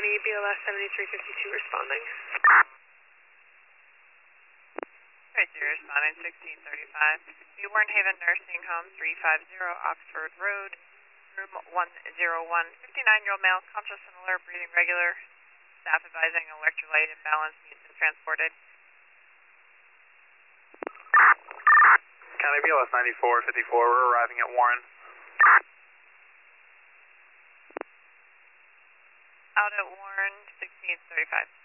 County, BLS 7352 responding. Right, you're responding 1635. The Warren Haven Nursing Home, 350 Oxford Road, room 101. 59-year-old male, conscious and alert, breathing regular. Staff advising electrolyte imbalance needs to be transported. County BLS 9454, we're arriving at Warren. Out at Warren, 1635.